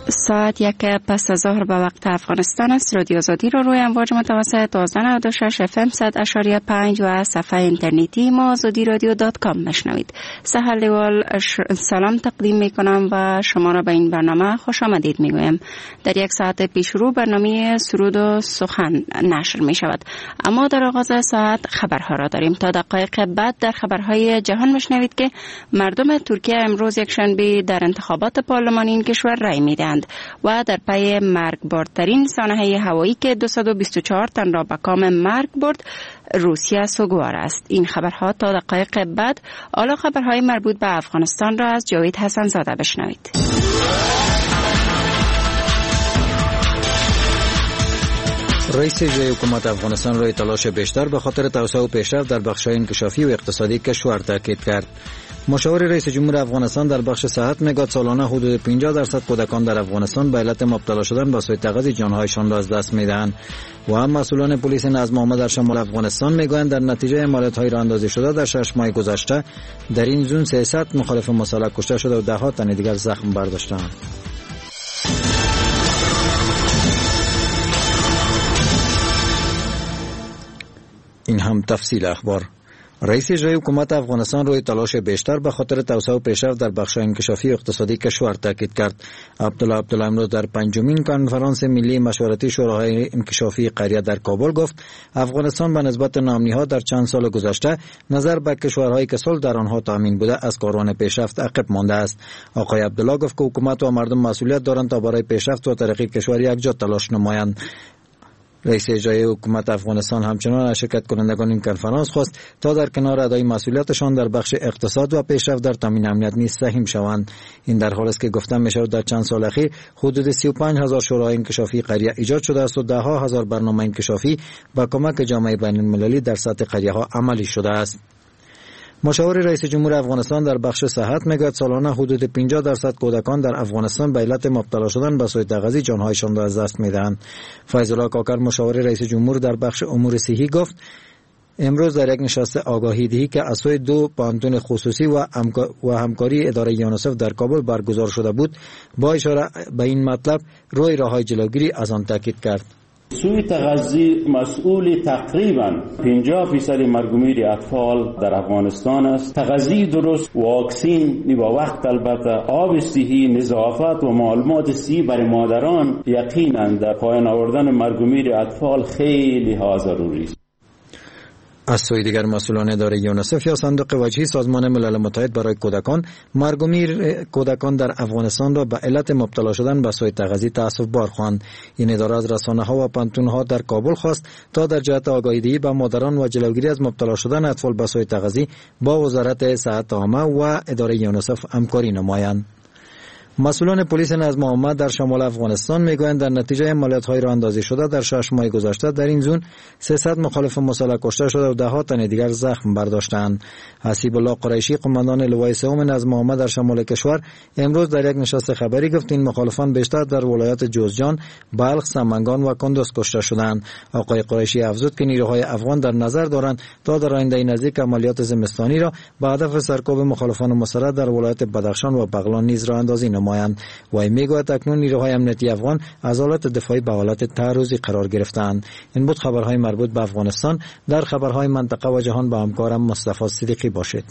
ساعت 1 پس از ظهر به وقت افغانستان است. رادیو آزادی را روی امواج متوسط 1296 FM 100.5 و صفحه اینترنتی ما azadiradio.com میشنوید. سهر لیوال سلام تقدیم می کنم و شما را به این برنامه خوش آمدید می گویم. در یک ساعت پیش رو برنامه سرود و سخن نشر می شود، اما در آغاز ساعت خبرها را داریم. تا دقایق بعد در خبرهای جهان میشنوید که مردم ترکیه امروز یک شنبه در انتخابات پارلمانی این کشور رای میدهند و در پی مرگبارترین سانحه هوایی که 224 تن را به کام مرگ برد روسیه سوگوار است. این خبرها تا دقایق بعد. حالا خبرهای مربوط به افغانستان را از جاوید حسن زاده بشنوید. رئیس جمهوری حکومت افغانستان روی تلاش بیشتر به خاطر توسعه و پیشرفت در بخش‌های انکشافی و اقتصادی کشور تاکید کرد. مشاور رئیس جمهور افغانستان در بخش صحت میگوید سالانه حدود 50% کودکان در افغانستان به علت مبتلا شدن به سوی تغذیه جانهایشان را از دست میدهند. و هم مسئولان پلیس نظم عامه در شمال افغانستان میگویند در نتیجه عملیات‌های راهاندازی شده در 6 ماه گذشته در این زون 300 مخالف مسلح کشته شده و ده‌ها تن دیگر زخم برداشتند. این هم تفصیل اخبار. رئیس جمهوری حکومت افغانستان روی تلاش بیشتر به خاطر توسعه و پیشرفت در بخش انکشافی و اقتصادی کشور تاکید کرد. عبدالله امروز در 5مین کنفرانس ملی مشورتی شوراهای انکشافی قریه در کابل گفت افغانستان به نسبت نامنی‌ها در چند سال گذشته نظر به کشورهایی که صلح در آنها تامین بوده از کاروان پیشرفت عقب مانده است. آقای عبدالله گفت که حکومت و مردم مسئولیت دارند تا برای پیشرفت و ترقی کشور یکجا تلاش نمایند. رئیس اجرایی حکومت افغانستان همچنان از شرکت کنندگان این کنفرانس خواست تا در کنار ادای مسئولیتشان در بخش اقتصاد و پیشرفت در تامین امنیت نیز سهم شوند. این در حالی است که گفته می‌شود در چند سال اخیر حدود 35000 شورای انکشافی قریه ایجاد شده است و ده‌ها هزار برنامه انکشافی با کمک جامعه بین‌المللی در سطح قریه‌ها عملی شده است. مشاور رئیس جمهور افغانستان در بخش صحت میگوید سالانه حدود 50% کودکان در افغانستان به علت مبتلا شدن به سوی تغذیه جانهایشان را از دست میدهند. فیض الله کاکر مشاور رئیس جمهور در بخش امور صحی گفت امروز در یک نشست آگاهی دهی که از سوی 2 پانتون خصوصی و همکاری اداره یونیسف در کابل برگزار شده بود با اشاره به این مطلب روی راههای جلوگیری از آن تاکید کرد. سوی تغذیه مسئول تقریبا 50% مرگومیر اطفال در افغانستان است. تغذیه درست، واکسین با وقت، البته آب صحی، نظافت و معلومات صحی برای مادران یقینا در پایان آوردن مرگومیر اطفال خیلی ها ضروری است. از سوی دیگر مسئولان اداره یونیسف یا صندوق وجهی سازمان ملل متحد برای کودکان مرگومیر کودکان در افغانستان را به علت مبتلا شدن به سوی تغذیه تأسف بار خواند. این اداره از رسانه‌ها و پانتون‌ها در کابل خواست تا در جهت آگاهی‌دهی به مادران و جلوگیری از مبتلا شدن اطفال به سوی تغذیه با وزارت صحت عامه و اداره یونیسف همکاری نمایند. مسئولان پلیس نظم عامه در شمال افغانستان میگویند در نتیجه عملیات‌های راهاندازی شده در 6 ماه گذشته در این زون 300 مخالف مسلح کشته شده و ده‌ها تن دیگر زخم برداشتند. حسیب الله قریشی قماندان لوای سوم نظم عامه در شمال کشور امروز در یک نشست خبری گفت این مخالفان بیشتر در ولایات جوزجان، بلخ، سمنگان و کندز کشته شدند. آقای قریشی افزود که نیروهای افغان در نظر دارند تا در آینده نزدیک عملیات زمستانی را به هدف سرکوب مخالفان مسلح در ولایت بدخشان و بغلان نیز راهاندازی نمایند. و میگوید اکنون نیروهای امنیتی افغان از حالت دفاعی به حالت تعرضی قرار گرفتند. این بود خبرهای مربوط به افغانستان. در خبرهای منطقه و جهان با همکارم مصطفی صدیقی باشید.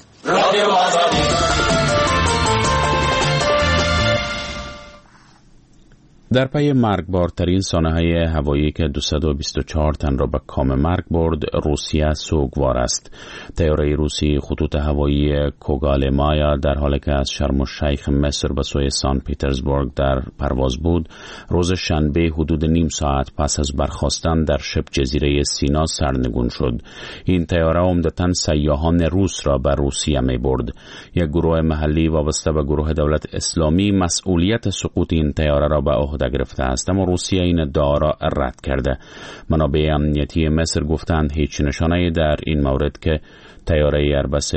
در پی مرگبارترین سانحه هوایی که 224 تن را به کام مرگ برد روسیه سوگوار است. طیاره روسی خطوط هوایی کوگالمایا در حالی که از شرم الشیخ مصر به سوی سان پیترزبورگ در پرواز بود روز شنبه حدود نیم ساعت پس از برخاستن در شبه جزیره سینا سرنگون شد. این طیاره عمدتاً سیاحان روس را به روسیه می برد. یک گروه محلی وابسته به گروه دولت اسلامی مسئولیت سقوط این طیاره را به عهده گرفته است، اما روسیه این ادعا را رد کرده. منابع امنیتی مصر گفتند هیچ نشانه‌ای در این مورد که طیاره ایربس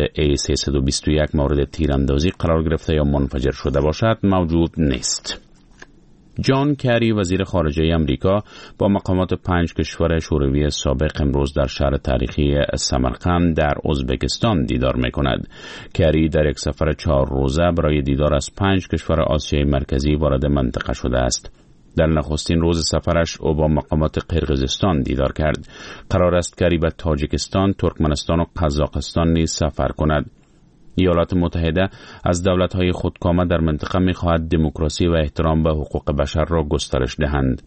A321 مورد تیراندازی قرار گرفته یا منفجر شده باشد موجود نیست. جان کری وزیر خارجه امریکا با مقامات 5 کشور شوروی سابق امروز در شهر تاریخی سمرقند در ازبکستان دیدار می‌کند. کری در یک سفر 4 روزه برای دیدار از 5 کشور آسیای مرکزی وارد منطقه شده است. در نخستین روز سفرش او با مقامات قرقیزستان دیدار کرد. قرار است کری به تاجیکستان، ترکمنستان و قزاقستان نیز سفر کند. ایالات متحده از دولت‌های خودکامه در منطقه می‌خواهد دموکراسی و احترام به حقوق بشر را گسترش دهند.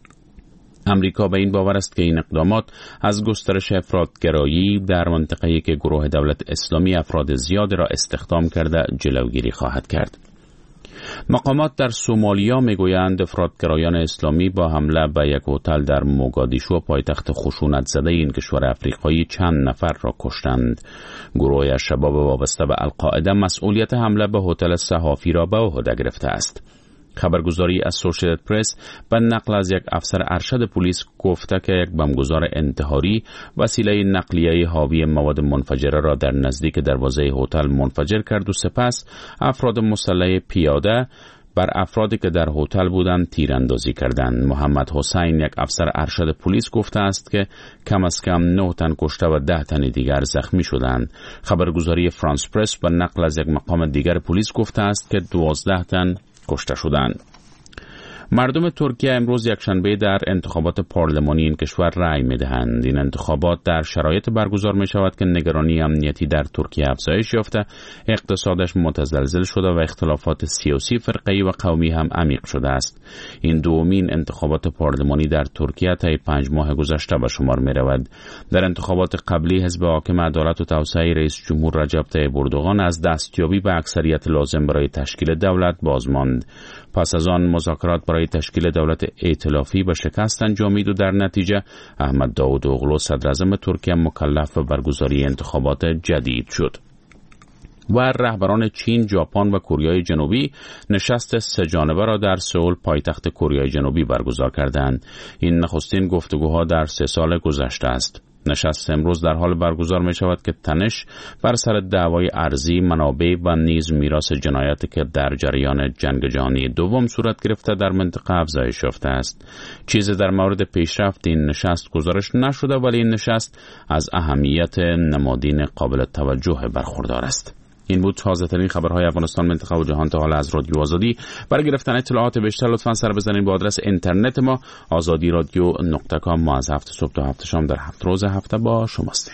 امریکا به این باور است که این اقدامات از گسترش افراطگرایی در منطقه‌ای که گروه دولت اسلامی افراد زیادی را استخدام کرده جلوگیری خواهد کرد. مقامات در سومالیا میگویند افراطگرایان اسلامی با حمله به یک هتل در موگادیشو پایتخت خشونت زده این کشور افریقایی چند نفر را کشتند. گروه شباب وابسته به القاعده مسئولیت حمله به هتل صحافی را به عهده گرفته است. خبرگزاری اسوسییتد پرس به نقل از یک افسر ارشد پلیس گفته که یک بمبگذار انتحاری وسیله نقلیه حاوی مواد منفجره را در نزدیک دروازه هتل منفجر کرد و سپس افراد مسلح پیاده بر افرادی که در هتل بودند تیراندازی کردند. محمد حسین یک افسر ارشد پلیس گفته است که کم از کم 9 تن کشته و 10 تن دیگر زخمی شدند. خبرگزاری فرانس پرس به نقل از یک مقام دیگر پلیس گفته است که 12 تن کشته شدند. مردم ترکیه امروز یکشنبه در انتخابات پارلمانی این کشور رأی می‌دهند. این انتخابات در شرایط برگزار می‌شود که نگرانی امنیتی در ترکیه افزایش یافته، اقتصادش متزلزل شده و اختلافات سیاسی، فرقه‌ای و قومی هم عمیق شده است. این دومین انتخابات پارلمانی در ترکیه طی 5 ماه گذشته به شمار می‌رود. در انتخابات قبلی حزب حاکم عدالت و توسعه رئیس جمهور رجب طیب اردوغان از دستیابی به اکثریت لازم برای تشکیل دولت باز ماند. پس از آن مذاکرات برای تشکیل دولت ائتلافی به شکست انجامید و در نتیجه احمد داوودوغلو صدراعظم ترکیه مکلف به برگزاری انتخابات جدید شد. و رهبران چین، ژاپن و کره جنوبی نشست 3 جانبه را در سئول پایتخت کره جنوبی برگزار کردند. این نخستین گفتگوها در 3 سال گذشته است. نشست امروز در حال برگزار می شود که تنش بر سر دعوای ارضی، منابع و نیز میراث جنایاتی که در جریان جنگ جهانی دوم صورت گرفته در منطقه افزایش یافته است. چیزی در مورد پیشرفت این نشست گزارش نشده، ولی این نشست از اهمیت نمادین قابل توجه برخوردار است. این بود تازه‌ترین خبرهای افغانستان، منطقه و جهان تا حالا از رادیو آزادی. برای گرفتن اطلاعات بیشتر لطفاً سر بزنید به آدرس اینترنت ما azadiradio.com. ما از 7 صبح تا 7 شام در 7 روز هفته با شما هستیم.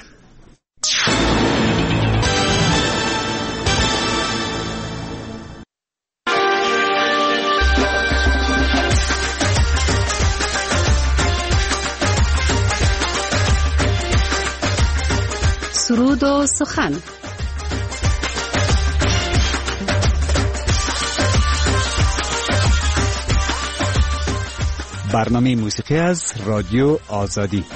سرود و سخن. برنامه موسیقی از رادیو آزادی.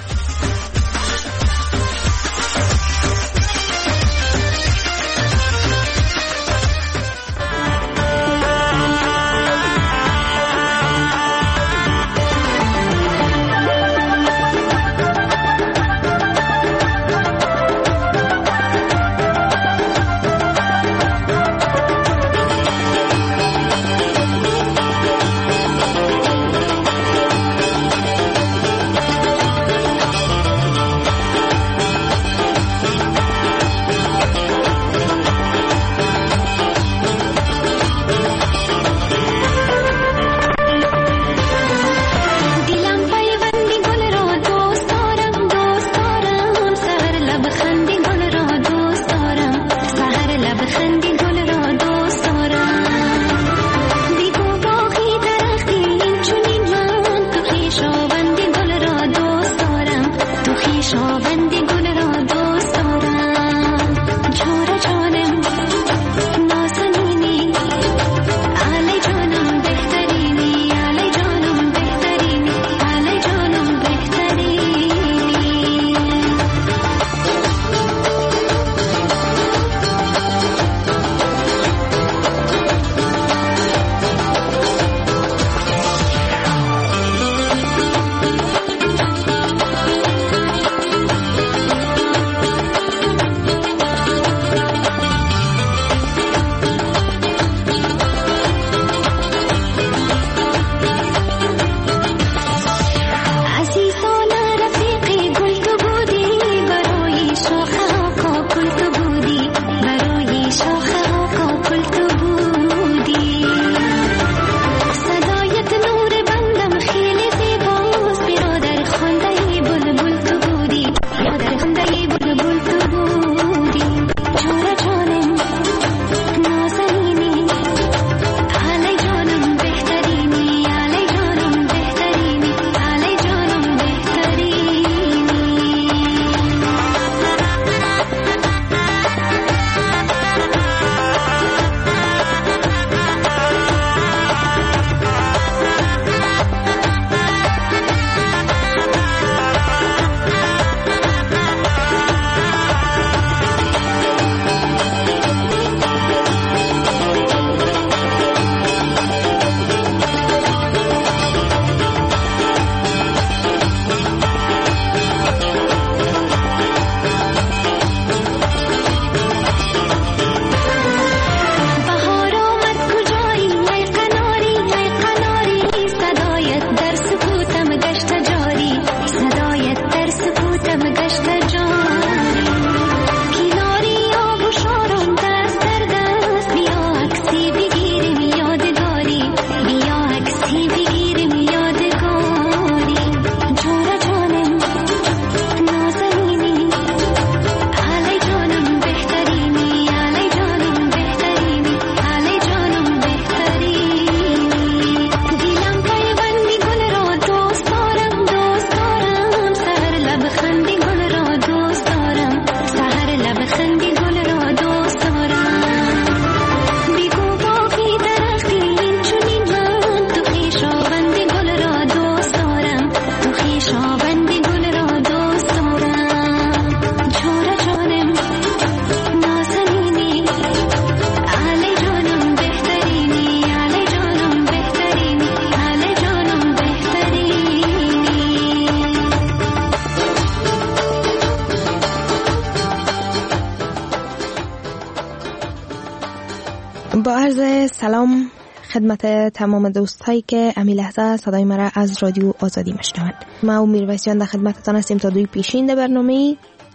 با عرض سلام خدمت تمام دوستایی که امی لحظه صدای مرا از رادیو آزادی میشنوند. ما میرویس جان در خدمتتان هستیم تا دوی پیشین در برنامه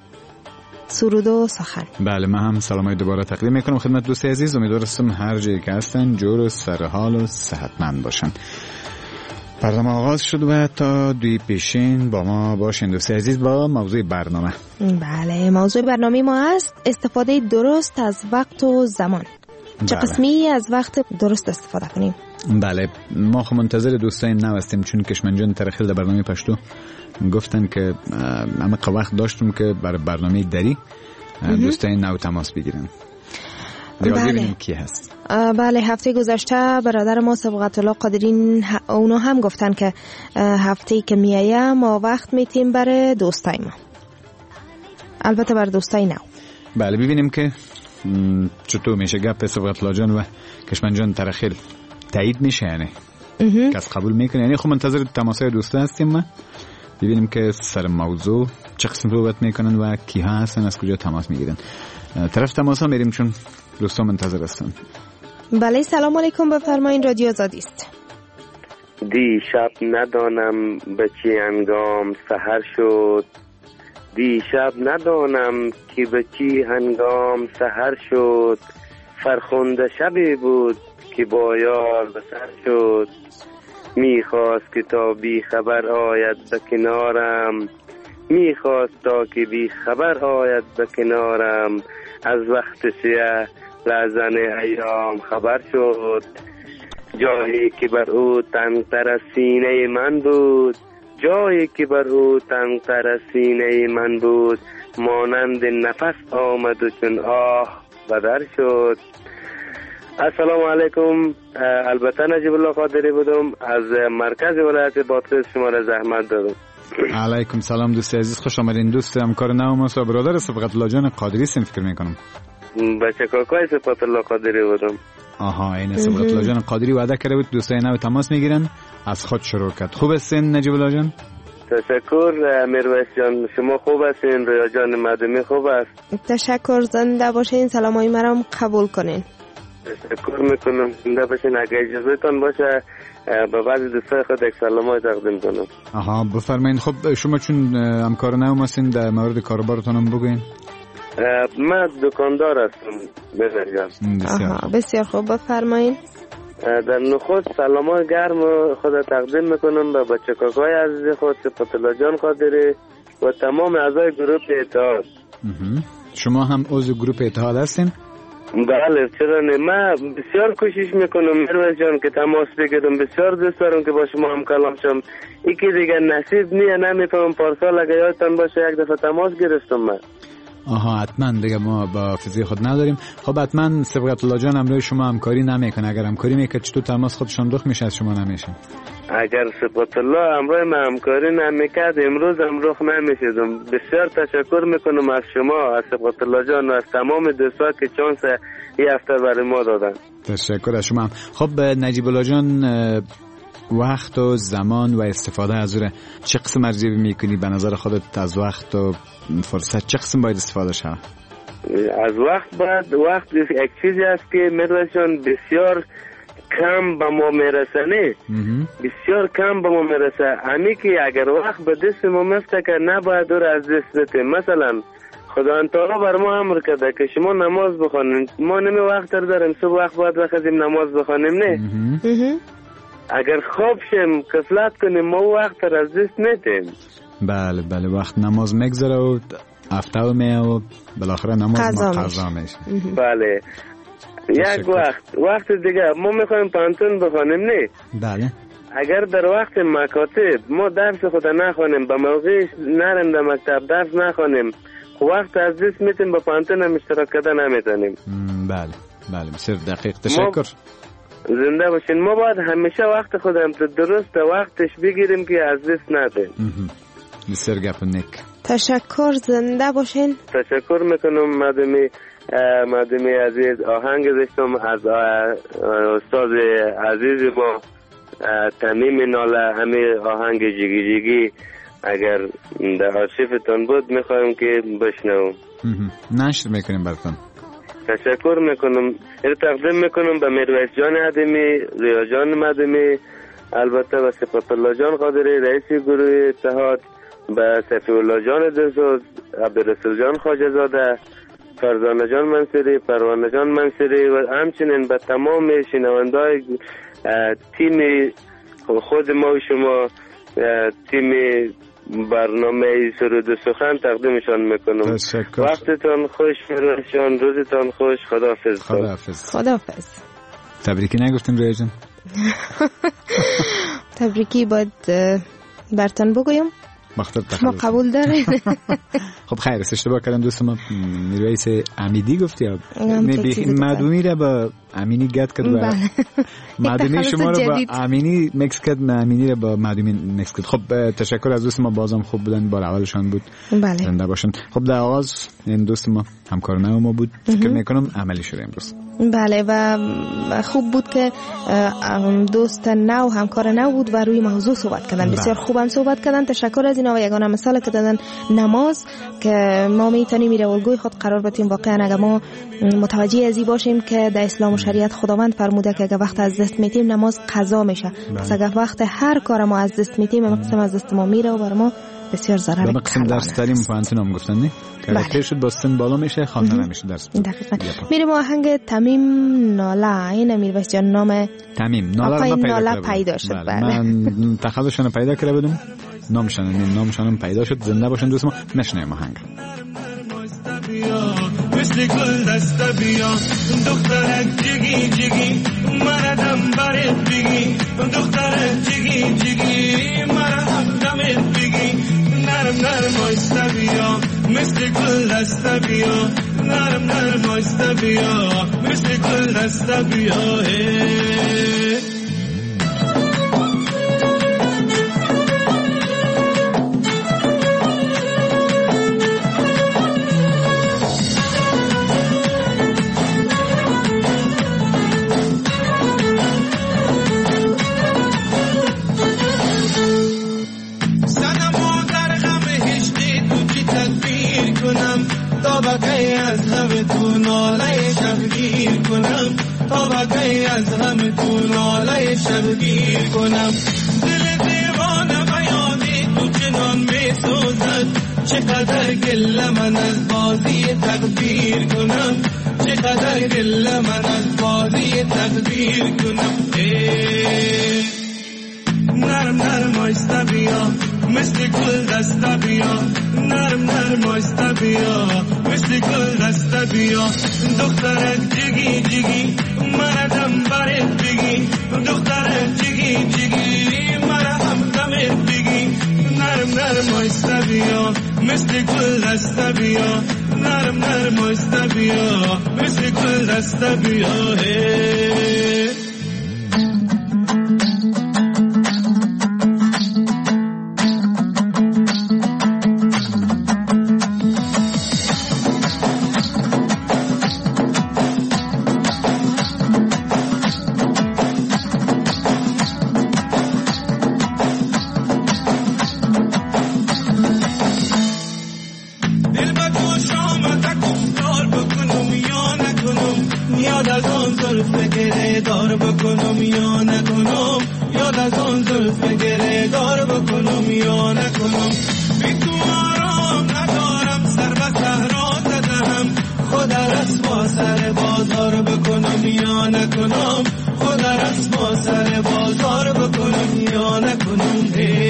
سرود و سخن. بله، من هم سلامای دوباره تقدیم میکنم خدمت دوست عزیز. امیدوارم هر جایی که هستن جور و سرحال و صحتمند باشن. برنامه آغاز شد و تا دوی پیشین با ما باشین دوست عزیز با موضوع برنامه. بله، موضوع برنامه ما است استفاده درست از وقت و زمان. چه قسمی از وقت درست استفاده کنیم؟ بله، ما خو منتظر دوستای نو هستیم، چون کشمنجان ترخیل در برنامه پشتو گفتن که همه وقت داشتم که برای برنامه دری دوستای نو تماس بگیرن. ببینیم کی هست. بله، هفته گذشته برادر ما صبغت الله قادری اونا هم گفتن که هفته که میایه ما وقت میتیم برای دوستای ما، البته برای دوستای نو. بله، ببینیم که چطور میشه گپ صبغت الله جان و کشمنجان ترخیل تایید میشه، یعنی کس قبول میکنه. یعنی خب منتظر تماسای دوستا هستیم. ما ببینیم که سر موضوع چه قسم صحبت میکنن و کی ها هستن، از کجا تماس میگیرن. طرف تماسا میریم چون دوستا منتظر هستن. بله، سلام علیکم، بفرمایید، رادیو آزادی است. دیشب ندانم به چه هنگام سحر شد، دیشب ندانم که به چه هنگام سحر شد، فرخنده شبی بود که با یار به سر شد، میخواست که تا بی خبر آید به کنارم، میخواست تا که بی خبر آید به کنارم، از وقت سیه لحظن ایام خبر شد، جایی که بر او تنگتر از سینه من بود، جایی که بر او تنگتر از سینه من بود، مانند نفس آمد و چون آه بدر شد. السلام علیکم. البته نجیب الله قادری بودم، از مرکز ولایت بادغیس شما را زحمت دادم. علیکم سلام دوست عزیز، خوش آمدین. دوست همکار نو ما برادر صبغت الله جان قادری سیم فکر میکنم. بچه کاکای صبغت الله قادری بودم. آها، این صبغت الله جان قادری وعده کرده بود دوستای نو تماس میگیرن، از خود شروع کرد. خوب هستین نجیب الله جان؟ تشکر میرویس جان، شما خوب هستین؟ رویا جان مدمی خوب است؟ تشکر، زنده باشین، سلامای مرام قبول کنین. تشکر میکنم، زنده باشین. اگه اجازه تان باشه به بعضی دوستای خود یک سلامای تقدیم کنم. آها، بفرمایید. خب شما چون همکار نو هستین در مورد کاروبارتون هم بگین. من دکاندار هستم بزرگم. بسیار خوب، بفرمایید. در نخست سلامای گرم خود تقدیم میکنم به بچه کاکای عزیز خود صفت الله جان قادری و تمام اعضای گروه اتحاد. شما هم عضو گروه اتحاد هستین؟ بله، چرا نه. من بسیار کوشش میکنم میرویس جان که تماس بگیرم، بسیار دوست دارم که با شما هم کلام شم. یکی دیگه نصیب نیه، نمیفهمم. پارسال اگه یادتان باشه یک دفعه تماس گرفتم من. آها، حتما دیگه ما با فیزی خود نداریم. خب حتما صبغت الله جان امروز شما همکاری نمیکنه. اگر همکاری میکنه چطور تماس خودشان دخ میشه از شما نمیشه؟ اگر صبغت الله امروز ما همکاری نمیکرد امروز هم رخ نمیشدم. بسیار تشکر میکنم از شما، از صبغت الله جان و از تمام دوستا که چانس این هفته برای ما دادن. تشکر از شما. خب نجیب الله جان، وقت و زمان و استفاده از اون چه قسم ارزیابی میکنی به نظر خودت؟ از وقت و فرصت چه قسم باید استفاده شه؟ از وقت یک چیزی است که میرویس جان بسیار کم به ما میرسه، بسیار کم به ما میرسه. همی که اگر وقت به دست ما مفته که نباید دور از دست بده. مثلا خدا تعالی بر ما امر کرده که شما نماز بخوانید، ما نمی وقت داریم صبح وقت باید بخوادیم نماز بخوانیم، نه؟ اگر خواب شیم کفلت کنیم ما وقت را از دست ندیم. بله وقت نماز میگذره و افتاو میه و بالاخره نماز ما قضا میشه. بله یک وقت دیگه ما میخوایم پانتون بخوانیم نه؟ بله. اگر در وقت مکاتب ما درس خود نخوانیم به موقعش نریم در مکتب درس نخوانیم وقت از دست میتیم با پانتون هم اشتراک کردن نمیتونیم. بله بسیار دقیق. تشکر. زنده باشین. ما باید همیشه وقت خودم درست وقتش بگیریم که از دست ندیم. بسیار گپ نیک. تشکر. زنده باشین. تشکر میکنم مادمی عزیز. آهنگ داشتم از استاد عزیز ما تمیم ناله همه آهنگ جیگی جیگی اگر در آرشیفتون بود میخوایم که بشنوم. نشر میکنیم براتون. تشکر میکنم. تقدیم میکنم به میرویس جان ادمی، ریا جان مدمی، البته به صفت الله جان قادری رئیس گروه اتحاد، به صفی الله جان دلسوز، عبدالرسول جان خواجه زاده، فرزانه جان منصوری، پروانه جان منصوری و همچنین به تمام شنوندای تیم خود ما و شما تیم برنامه سرود و سخن تقدیمشان میکنم. وقتتان خوش میرسان، روزتان خوش. خداحافظ. تبریکی نگفتیم روی جان؟ تبریکی باید برتان بگویم. ما قبول داریم. خب خیر اشتباه کردم دوست ما میرویس امیدی گفتی یا مدومی را با امینی گت کرد و مدومی شما را با امینی مکس کرد، امینی را با مدومی مکس کرد. خب تشکر از دوست ما، بازم خوب بودن، بار اولشان بود. زنده باشن. خب در آغاز این دوست ما همکار نو ما بود، فکر میکنم عملی شده امروز. بله و خوب بود که دوست نو همکار نو بود و روی موضوع صحبت کردن. بسیار خوبم صحبت کردن. تشکر از اینا و یگانه مثال که دادن نماز که ما میتونیم میره الگوی خود قرار بدیم. واقعا اگر ما متوجه ازی باشیم که در اسلام و شریعت خداوند فرموده که اگر وقت از دست میتیم نماز قضا میشه. پس اگر وقت هر کار ما از دست میتیم اون قسم از دست ما میره و برای ما بسیار ضرر میکنه. قسم درس تعلیم پانتون هم گفتن نه که شد با سن بالا میشه خواندن نمیشه درس. دقیقاً. میریم آهنگ تمیم ناله. این امیرویس جان نام تمیم ناله پیدا شد. من تخلصشون پیدا کرده بودم، نامشان پیدا شد. زنده باشن دوست ما. نشنیم آهنگ. مثل گل دست بیا دخترک جگی جگی مردم برد بگی دخترک جگی جگی مردم دمت بگی نرم نرم آیسته بیا مثل گل دست بیا نرم نرم آیسته بیا مثل گل دست بیا از غم تو ناله شبگیر کنم تا بقیه از غم تو ناله شبگیر کنم دل دیوانه بیادی تو چنان می سوزد چقدر گله من از بازی تقدیر کنم چقدر گله من از بازی تقدیر کنم نرم نرم آیسته بیا مثل گل دسته بیا نرم نرم آیسته بیا مثل گل دسته بیا دخترک جگی جگی مردم برد بگی دخترک جگی جگی مردم دمت بگی نرم نرم آیسته بیا مثل گل دسته بیا نرم نرم آیسته بیا مثل گل دسته بیا خدا رسوا سر بازار بکنم یا نکنم خدا رسوا سر بازار بکنم یا نکنم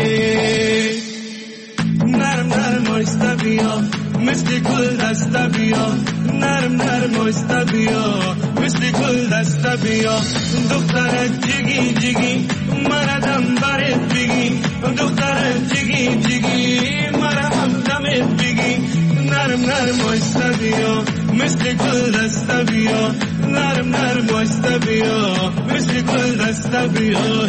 نرم نرم آیسته بیا مثل گل دسته بیا نرم نرم آیسته بیا مثل گل دسته بیا دخترک جگی جگی مرا دم برت بگی دخترک جگی جگی مرا هم دمت بگی نرم نرم آیسته بیا مثل گل دسته بیا نرم نرم آیسته بیا مثل گل دسته بیا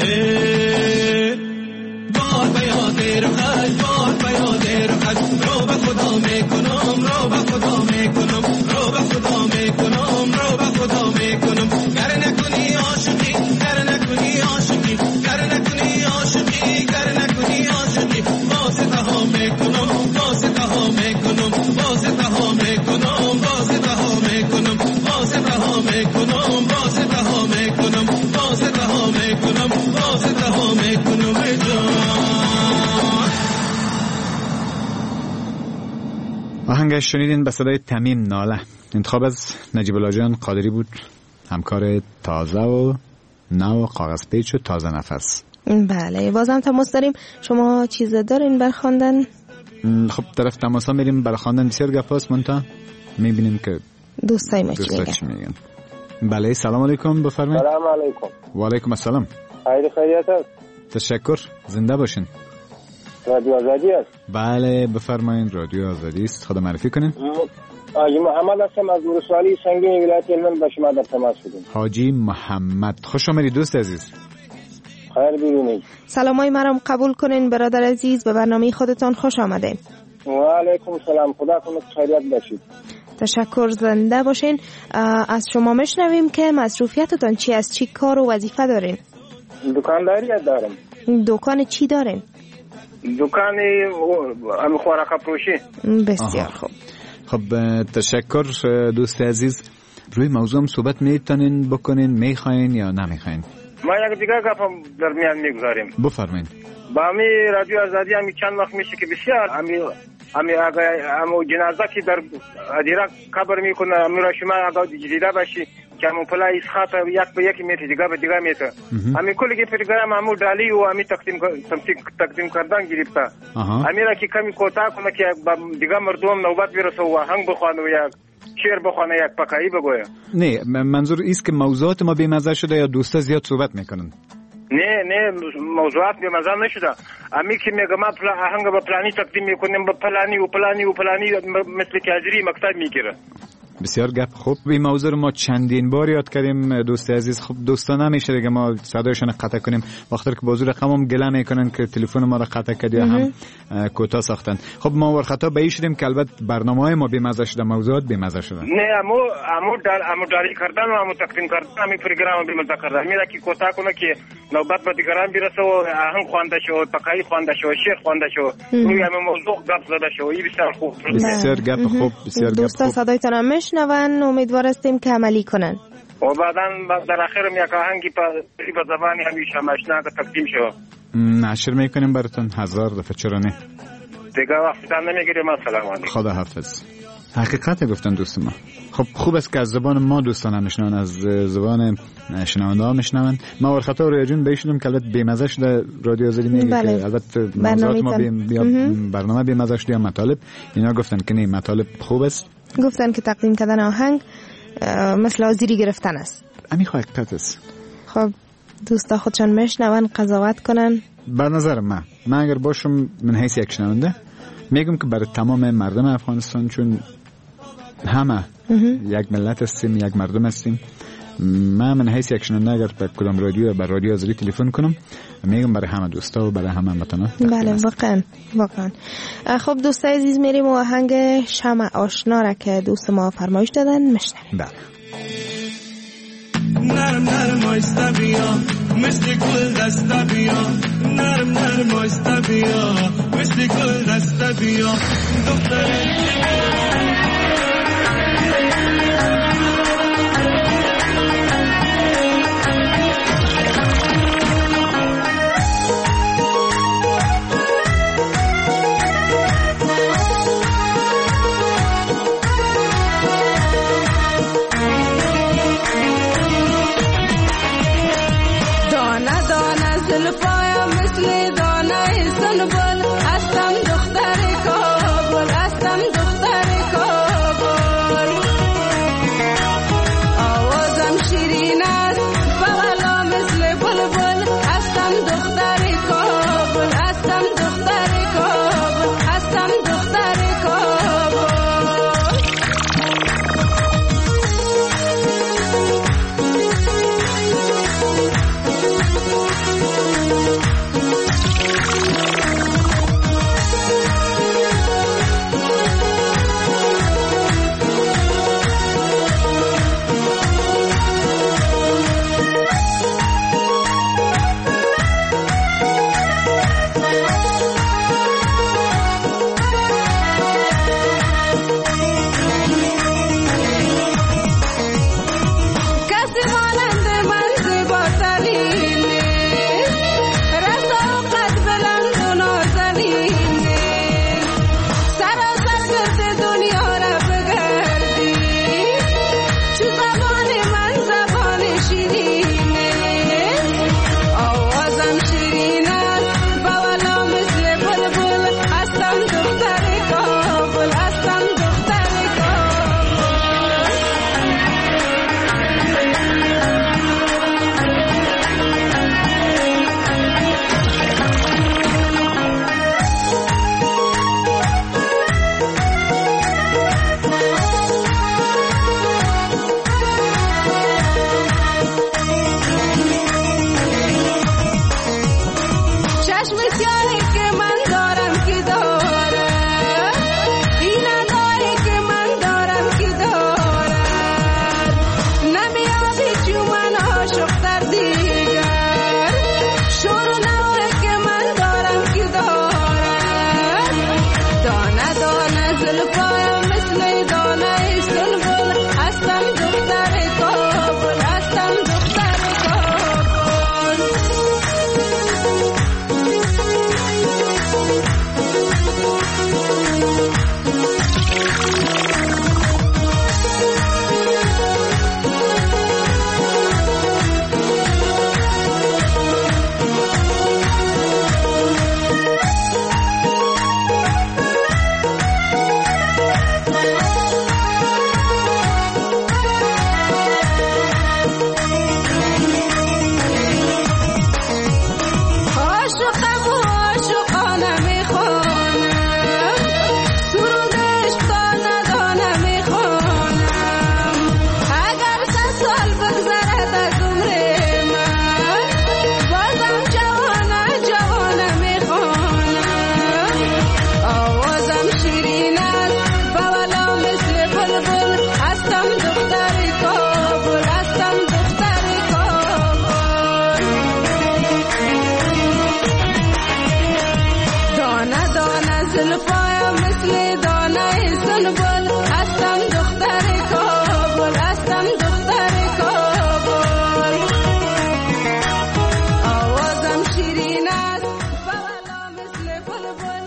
بار بیاده رو خش بار بیاده رو خش رو به خدا میکنم رو به خدا میکنم رو به خدا میکنم رو به خدا میکنم گر نکنی عاشقی گر نکنی عاشقی گر نکنی عاشقی گر نکنی عاشقی واسطه ها میکنم واسطه ها میکنم واسطه ها میکنم واسطه ها میکنم واسطه ها میکنم واسطه ها میکنم واسطه ها میکنم واسطه ها میکنم آهنگش شنیدین به صدای تمیم ناله. انتخاب از نجیب الله جان قادری بود، همکار تازه و نو کاغذ پیچ و تازه نفس. بله بازم تماس داریم. شما چیز دارین بر خواندن؟ خب طرف تماسا میریم برای خواندن. بسیار گپاست منتها میبینیم که دوستای ما چی میگن. بله سلام علیکم بفرمایید. سلام علیکم. و علیکم السلام. خیریت است. تشکر. زنده باشین. رادیو آزادی است. بله بفرمایید. رادیو آزادی است. خدا معرفی کنین. حاجی محمد هستم از ورسالی سنگین ولایت هلمند با شما در تماس بودیم. حاجی محمد خوش آمدید دوست عزیز. خیر بیرونید. سلامای مرام قبول کنین برادر عزیز، به برنامه خودتان خوش آمده. و علیکم السلام. خدا کنه خیریت باشید. تشکر. زنده باشین. از شما مشنویم که مصروفیتتان چی است؟ چی کار و وظیفه دارین؟ دکانداری دارم. دکان چی دارین؟ دکان خوراک فروشی. بسیار خوب. خب تشکر دوست عزیز. روی موضوع هم صحبت میتونین بکنین، میخواین یا نمیخواین؟ ما یک دیگه گپم در میان میگذاریم. بفرمایید. با امی رادیو آزادی همی چند وقت میشه که بسیار امی جنازه که در ادیره قبر میکنه امی را شما اگه دیده باشی که همون پلای اسخاط یک به یک میته دیگه به دیگه میته امی کلی که پرگرام همون ڈالی و امی تقدیم کردن گرفته امی را که کمی کوتاه کنه که دیگه مردم نوبت برسه و آهنگ بخوانه و یک شعر بخوانه یک پکایی بگویه. نه منظور ایست که موضوعات ما بی‌مزه شده یا دوستا زیاد صحبت میکنن؟ نه موضوعات بی‌مزه نشده. امی که میگم ما آهنگ با پلانی تقدیم میکنیم با پلانی و پلانی و پلانی مثل که حاضری مقصد میگیره. بسیار گپ خوب. این موضوع رو ما چندین بار یاد کردیم دوست عزیز. خب دوستان نمیشه دیگه ما صدایشون قطع کنیم وقتی که بازو رقمم گله میکنن که تلفن ما رو قطع کردی هم کوتاه ساختن. خب ما ور خطا به این شدیم که البته برنامه‌های ما بی‌مزه شده، موضوعات بی‌مزه شده. نه امو داری کردن و امو تقدیم کردن همین پروگرام بی‌مزه کردن. میره که کوتاه کنه که نوبت به دیگران برسه و آهنگ خوانده شو، پکایی خوانده شو، شعر خوانده شو، روی همین موضوع گپ زده شو. این بسیار خوب. بسیار گپ خوب. بسیار گپ خوب. دوستا صدایتان میشنون، امیدوار هستیم که عملی کنن. و بعداً در آخر یک آهنگی به زبانی همیشه ماشنا که تقدیم شو. نشر میکنیم براتون. هزار دفعه چرا نه. دیگه وقتتان نمیگیریم. السلام علیکم. خدا حافظ. حقیقت گفتن دوست ما. خب خوب است که از زبان ما دوستان هم میشنون، از زبان شنونده ها میشنون. ما ورخطا روی جون بیشتم که البته بی‌مزه شده رادیو آزادی میگه که البته موضوعات ما برنامه بی‌مزه شده یا مطالب. اینا گفتن که نه مطالب خوب است. گفتن که تقدیم کردن آهنگ مثل آزیری گرفتن است. امی حقیقت است. خب دوستا خودشان میشنون قضاوت کنن. به نظر من اگر باشم من حیث یک شنونده میگم که برای تمام مردم افغانستان، چون همه یک ملت هستیم، یک مردم هستیم، من حیث یک شنونده اگر به کدام رادیو بر رادیو آزادی تلفن کنم میگم برای همه دوستا و برای همه وطنا. بله واقعا. خب دوستا عزیز میریم و آهنگ شمع آشنا را که دوست ما فرمایش دادن میشنویم. بله. نرم نرم آیسته بیا مثل گل دسته بیا نرم نرم آیسته بیا مثل گل دسته بیا دختر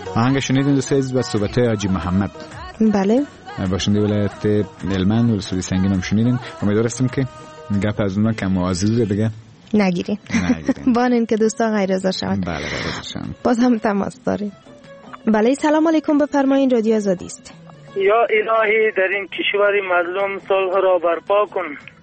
آهنگ شنیدین دوستان عزیز و صحبت‌های حاجی محمد. بله. باشنده ولایت هلمند و رسولی سنگین هم شنیدین. امیدوارم که گپ از اونا کم معززه دیگه نگیرین. بانین که دوستا غیر رضا شوند. بله غیر رضا شوند. باز هم تماس داریم. بله سلام علیکم، بفرمایید رادیو آزادی است. یا الهی در این کشور مظلوم صلح را برپا کن،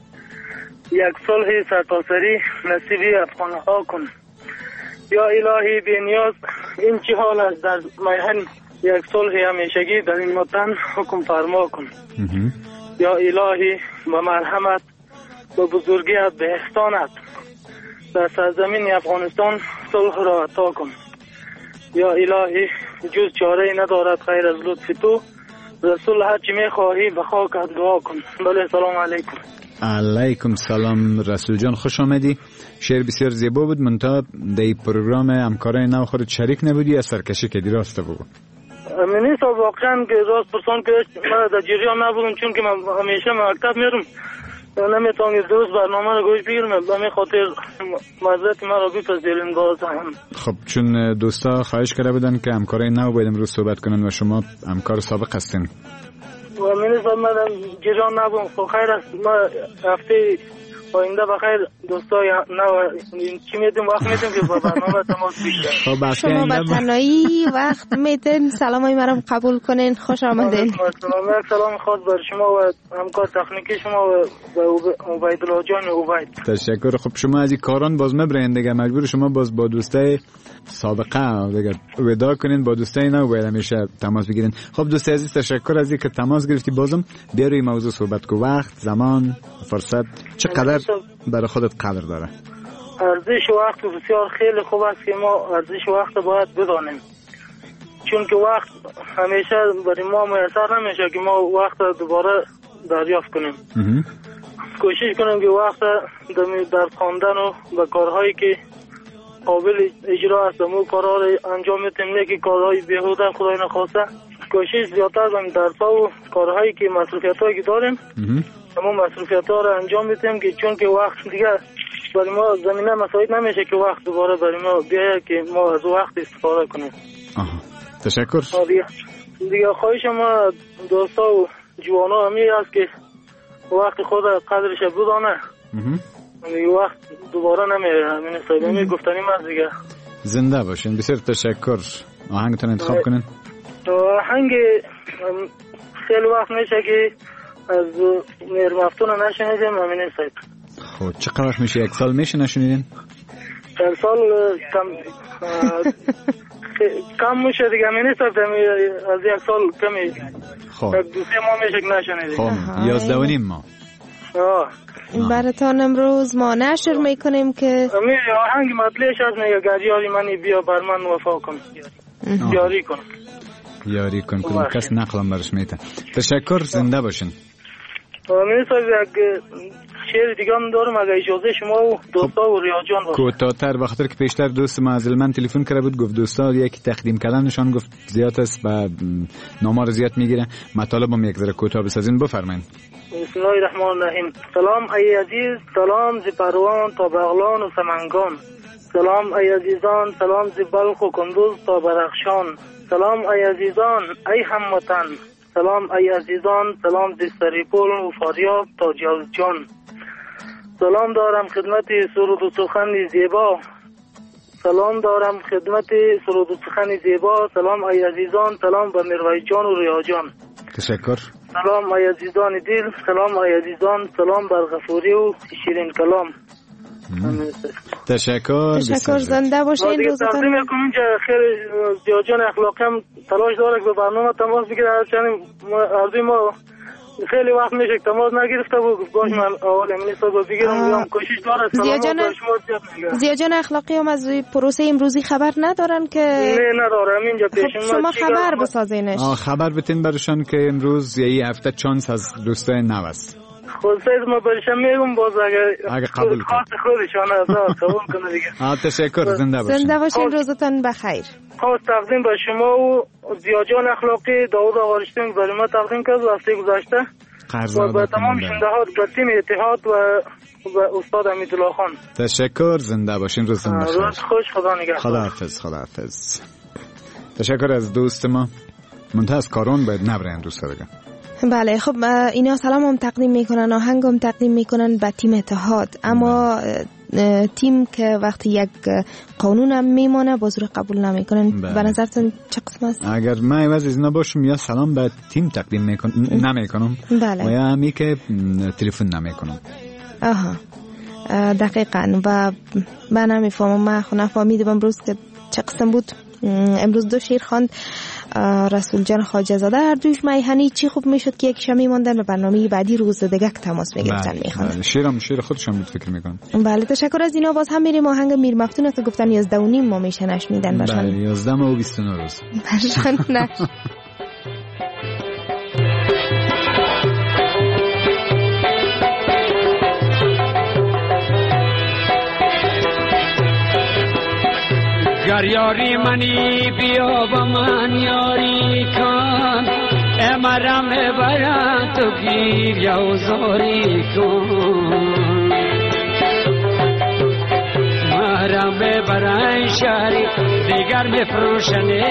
یک صلح سرتاسری نصیب افغانها کن. یا الهی بی نیاز این چه حال است در میهن، یک صلح همیشگی در این وطن حکم فرما کن. یا الهی با مرحمت و بزرگیت به احسانت در سرزمین افغانستان صلح را عطا کن. یا الهی جز چاره ندارد غیر از لطف تو، رسول هر چی میخواهی به خاکت دعا کن. بله سلام علیکم. علیکم سلام رسول جان، خوش آمدی. شعر بسیار زیبا بود، منتها در این پروگرام همکارای نو خودت شریک نبودی، از سرکشی کردی، راسته بگو. منی صاحب واقعا که راست پرسان که من در جریان نبودم، چون که من همیشه مکتب میرم نمیتونم درست برنامه رو گوش بگیرم، به همین خاطر معذرت من را بپذیرین باز هم. خب چون دوستا خواهش کرده بودن که همکارای نو باید امروز صحبت کنن و شما همکار سابق هستین و منی صاحب من جریان نبودم. خب خیر است، ما هفته آینده بخیر دوستای نو چی میدیم وقت میدیم که با برنامه تماس بشه. خب شما به تنهایی وقت میدین، سلامای مرا قبول کنین، خوش آمدین. سلام خاص بر شما و همکار تکنیکی شما و عبیدالله جان عبید. تشکر. خب شما از این کاران باز مبرین دیگه، مجبور شما باز با دوستای سابقه دیگه ودا کنین، با دوستای نو باید همیشه تماس بگیرین. خب دوست عزیز تشکر از اینکه تماس گرفتی، بازم بیا روی موضوع صحبت کو. وقت، زمان، فرصت چقدر برای خودت قدر داره؟ ارزش وقت بسیار خیلی خوب است که ما ارزش وقت باید بدانیم، چون که وقت همیشه برای ما میسر نمیشه که ما وقت دوباره دریافت کنیم. کوشش کنیم که وقت در خواندن و به کارهایی که قابل اجرا است و کارها رو انجام میتیم، نه که کارهای بیهوده خدای نخواسته. کوشش زیادتر کنیم درس‌ها و کارهایی که مصروفیت‌هایی که داریم اما مصروفیت‌ها رو انجام میتیم، که چون که وقت دیگه برای ما زمینه مساعد نمیشه که وقت دوباره برای ما بیایه که ما از وقت استفاده کنیم. تشکر. دیگه خواهش ما دوستا و جوانا همی است که وقت خود قدرش بدانه. وقت دوباره نمیره. همین صاحب همی گفتنیم از دیگه. زنده باشین. بسیار تشکر. آهنگتون انتخاب کنین. آهنگ خیلی وقت میشه که از میرمفتون نشنیدیم. همین صاحب. خب چقدر وقت میشه؟ یک سال میشه نشنیدین؟ یک سال کم میشه دیگه. همین صاحب از یک سال کمی. خب یک دو سه ماه میشه که نشنیدیم. خب 11 و نیم ماه. براتان امروز ما نشر میکنیم که آهنگ مطلعش از میگه گریاری منی بیا بر من وفا کن، یاری کن، یاری کن. کدوم کس نقلم برش میته. تشکر. زنده باشین. من صاحب یک شعر دیگه هم دارم اگه اجازه شما و دوستا و ریاجان باشه. کوتاه‌تر، بخاطر که پیشتر دوست ما از من تلفن کرده بود، گفت دوستا یکی تقدیم کردنشان گفت زیاد است و نامار زیاد میگیره، مطالبم یک ذره کوتاه بسازین. بفرمایید. بسم الله الرحمن الرحیم. سلام ای عزیز، سلام ز پروان تا بغلان و سمنگان. سلام ای عزیزان، سلام ز بلخ و کندوز تا بدخشان. سلام ای عزیزان ای هموطن، سلام ای عزیزان، سلام ز سریپول و فاریاب تا جوزجان. سلام دارم خدمت سرود و سخن زیبا، سلام دارم خدمت سرود و سخن زیبا. سلام ای عزیزان، سلام به میرویس جان و ریا جان. تشکر. سلام ای عزیزان دل، سلام ای عزیزان، سلام بر غفوری و شیرین کلام. تشکر. زنده باشین. روزتون تقدیم میکنم که خیلی زیاجان اخلاقی هم تلاش داره که به برنامه تماس بگیره. هرچند ما خیلی وقت میشه که تماس نگرفته بود، باش من اول امروز صبح بگیرم. یا کوشش داره زیاجان اخلاقی هم از پروسه امروزی خبر ندارن که نه ندارم اینجا پیش ما. شما خبر بسازینش. خبر بتین برشان که امروز یه هفته چانس از دوستای نو است. خود سید ما برشم میگم باز اگه قبول خاص خودشان از قبول کنه دیگه. تشکر. زنده باشین. زنده باشین. روزتون بخیر. خاص تقدیم به شما و زیاجان اخلاقی داوود آقا رشتین برای ما تقدیم کرد هفته گذشته و به تمام شنونده به تیم اتحاد و استاد امیدالله خان. تشکر. زنده باشین. روزتون بخیر. روز خوش. خدا نگهدار. خداحافظ. تشکر از دوست ما. منتها از کارون باید نبرن دوست دارم. بله خب اینا سلام هم تقدیم میکنن، آهنگ هم تقدیم میکنن به تیم اتحاد، اما تیم که وقتی یک قانون هم میمانه بازور قبول نمیکنن. به نظرتون چه قسم است؟ اگر من عوض از اینا باشم یا سلام به تیم تقدیم نمیکنم بله. و یا همی که تلفن نمیکنم. آها دقیقاً. و من نمیفهمم، من خونه فهمیدم امروز که چه قسم بود. امروز دو شیر خواند رسول جان خواجه زاده، هر دوش میهنی چی خوب میشد که یک شمی ماندن و برنامه بعدی روز دیگه تماس میگرفتن میخوان. شیر خودشم بود فکر میکنم. بله تشکر از اینا. باز هم میریم آهنگ میر مفتون که گفتن 11:30 ما میشه نشنیدن برشان. بله 11 و 29 روز برشان نش. گر یاری منی بیا با من یاری کن، امرم برم تو گیر یا زاری کن، مرم برای شهری دیگر بفروشنه،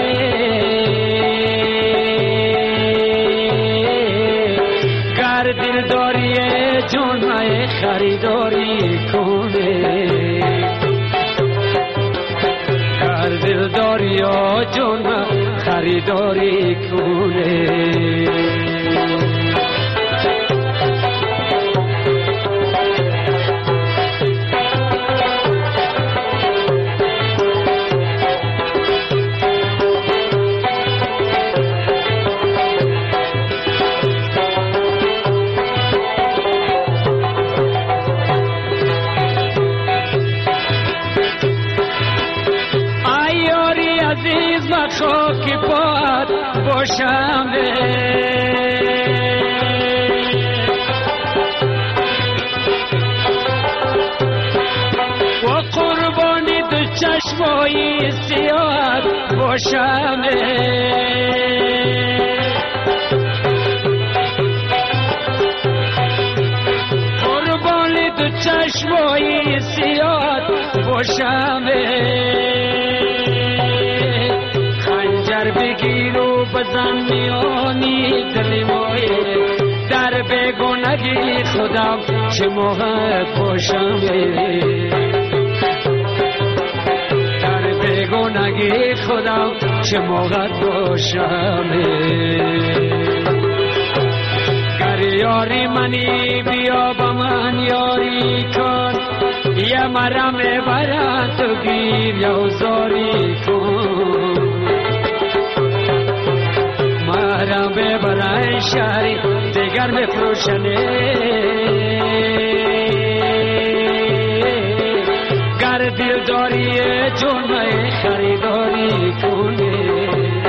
گر دل داری جون های خریداری کنه، دلداری و جون خریداری کنه. خاکی پات باشم و قربانی تو چشمایی سیاد باشم، قربانی تو چشمایی سیاد باشم، بگیر و بزن میانی دل مایه، در بگونگی خودم چه موقع باشم، در بگونگی خودم چه موقع باشم، گر یاری منی بیا با من یاری کن، یه مرم برد تو گیر یا زاری کن، مرم برای شهری دیگر بفروشنه، گر دل داری جون خریداری کنه،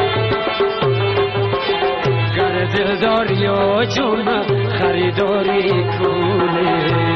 گر دل داری جون خریداری کنه.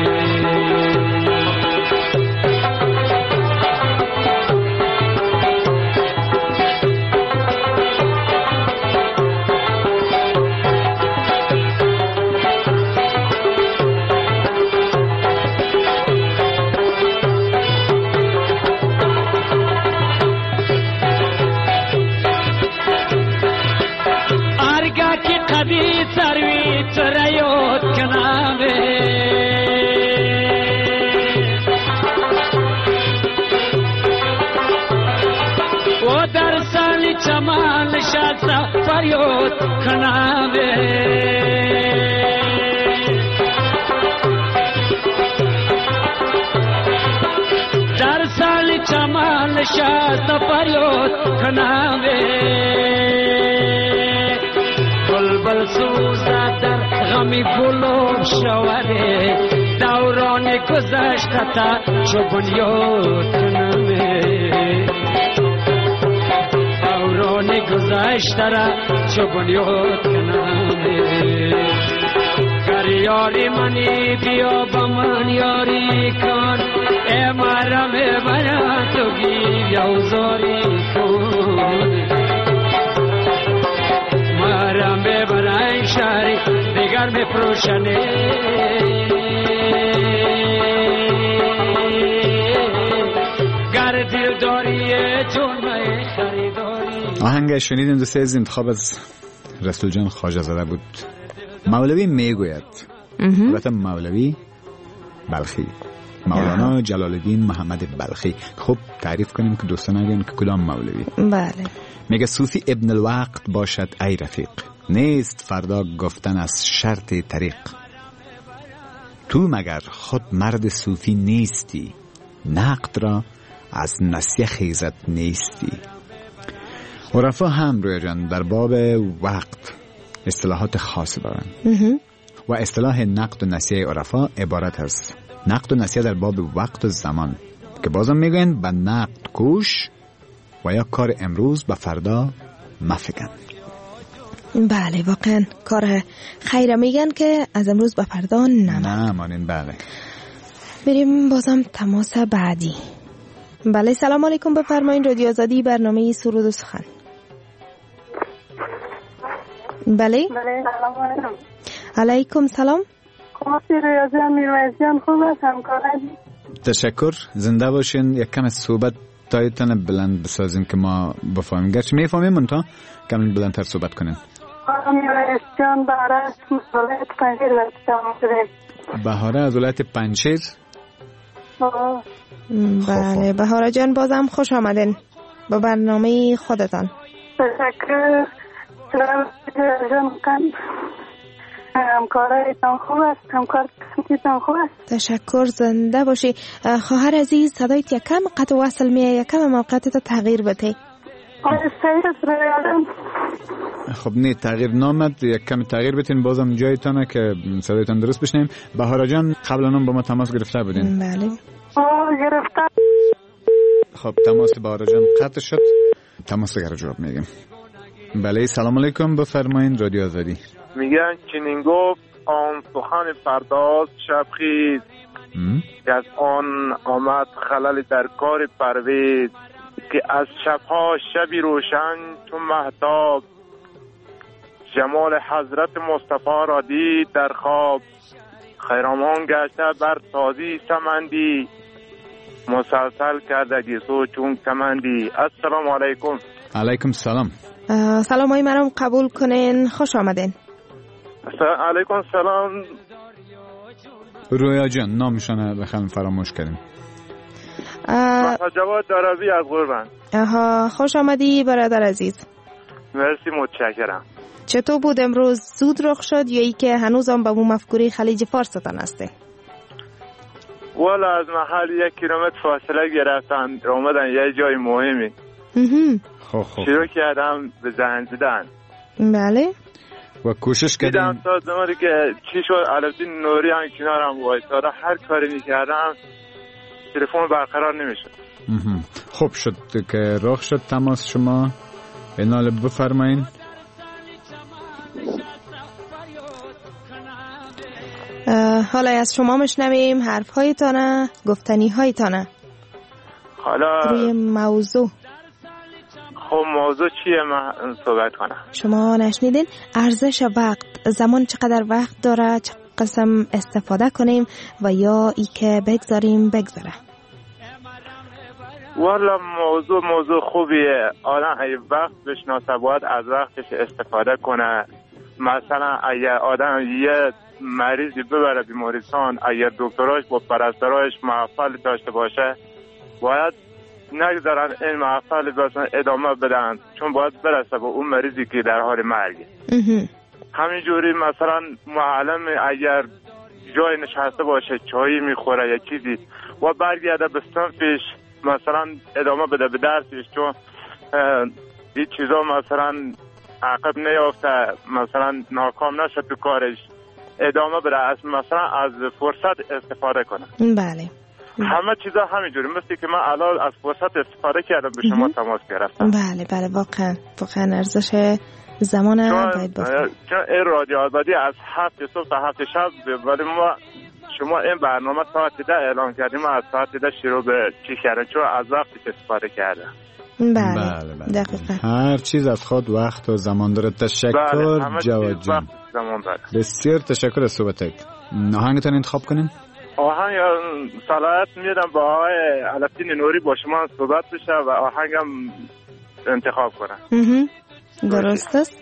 سروی تریوت کنامه و در سالی چمان شاد فریاد کنامه، در سالی چمان شاد فریاد کنامه، بلبل سوزد در غمی گلوب شوره، دوران گذشته تا چو بنیاد کنمه، دوران گذشته را چو بنیاد کنمه، گر یاری منی بیا با من یاری کن، مرم برم تو گیر یا زاری کن، مرم برای شهری دیگر بفروشنه، گر دل داری جون خریداری آهنگ شنیدیم دوست عزیز، انتخاب از رسول جان خواجه زاده بود. مولوی میگوید، البته مولوی بلخی، مولانا جلال الدین محمد بلخی. خب تعریف کنیم که دوستان نگن که کدام مولوی. بله. میگه صوفی ابن الوقت باشد ای رفیق، نیست فردا گفتن از شرط طریق. تو مگر خود مرد صوفی نیستی، نقد را از نسیه خیزت نیستی. عرفا هم روی جان در باب وقت اصطلاحات خاص دارن و اصطلاح نقد و نسیه عرفا عبارت است نقد و نسیه در باب وقت و زمان که بازم میگن به نقد کوش و یا کار امروز به فردا مفکن. بله واقعا کار خیره میگن که از امروز به فردا نمانین. بله بریم بازم تماس بعدی. بله سلام علیکم، بفرمایید رادیو آزادی برنامه سرود و سخن. بله سلام علیکم. علیکم سلام. کماسی ریاضیان میرویزیان خوب است همکارم. تشکر، زنده باشین. یک کم صحبت تایتان بلند بسازیم که ما بفهمیم، گرچه میفهمیم منتها کم بلندتر صحبت کنیم. میرویزیان بهاره از ولایت پنجشیر هستم. بهاره از ولایت پنجشیر. بله بهاره جان بازم خوش آمدین با برنامه خودتان. تشکر. همکارایتان خوب است، همکارتان خوب است. تشکر، زنده باشی. خواهر عزیز صدایت یکم قطع وصل میه، یکم موقعیت تغییر بده. خب نه تغییر نامد، یک کمی تغییر بتین بازم جایتانه که صدایتان درست بشنیم. بهاره جان قبلا هم با ما تماس گرفته بودین؟ بله گرفته. خب تماس بهاره جان قطع شد، تماس دیگر جواب میگیم. بله سلام علیکم، بفرمایین رادیو آزادی. میگن چنین گفت آن سخن پرداز شبخیز که از آن آمد خلل در کار پرویز که از شبها شبی روشن چون مهتاب جمال حضرت مصطفی را دید در خواب خیرامان گشته بر تازی سمندی مسلسل کرده گیسو چون کمندی. السلام علیکم. علیکم سلام. سلام های مرام قبول کنین، خوش آمدین. علیکم سلام. رویا جان نامشانه بخوام فراموش کردیم. جواد دراوی از قربان. خوش آمدی برادر عزیز. مرسی متشکرم. چطور بود امروز؟ زود رخ شد یا ای که هنوزم به اون مفکوری خلیج فارس تان هسته؟ والا از محل 1 کیلومتر فاصله گرفتن اومدن یه جای مهمی. شروع کردم به زنگ زدن. بله. و کوشش کردم تا زمانی که چی شد علوالدین نوری هم کنارم وایساده، هر کاری میکردم تلفن برقرار نمیشد. خوب شد که راه شد تماس شما. اینال بفرمایین. حالا از شما مشنویم حرف هایتانه، گفتنی هایتانه. حالا روی موضوع. خب موضوع چیه من صحبت کنم؟ شما نشنیدین ارزش وقت، زمان چقدر وقت داره، چه قسم استفاده کنیم و یا ای که بگذاره. والا موضوع خوبیه. آدم اگه وقت بشناسه باید از وقتش استفاده کنه. مثلا اگه آدم یه مریضی ببره بیمارستان، اگه دکتراش با پرستاراش محفل داشته باشه باید نگذارن این محفل بسن ادامه بدن، چون باید برسه با اون مریضی که در حال مرگه. همینجوری مثلا معلم اگر جای نشسته باشه چایی میخوره یا چیزی و برگرده به صنفش مثلا ادامه بده به درسش، چون این چیزا مثلا عقب نیافته، مثلا ناکام نشه تو کارش، ادامه بده، مثلا از فرصت استفاده کنه. بله همه چیزا همینجوری، مثل که من الان از فرصت استفاده کردم به شما تماس گرفتم. بله واقعا ارزش زمان باید بفهمیم. چون این رادیو آزادی از 7 صبح تا 7 شب، ولی شما این برنامه ساعت 10 اعلان کردیم، از ساعت 10 شروع به چی کردن، چون از وقتش استفاده کردم. بله دقیقاً. هر چیز از خود وقت و زمان داره. تشکر جواد جان. بسیار تشکر از صحبتت. آهنگتون انتخاب کنین. آهنگ صلاحیت میدم با آقای علوالدین نوری با شما صحبت بشه و آهنگم انتخاب کنن. درست است.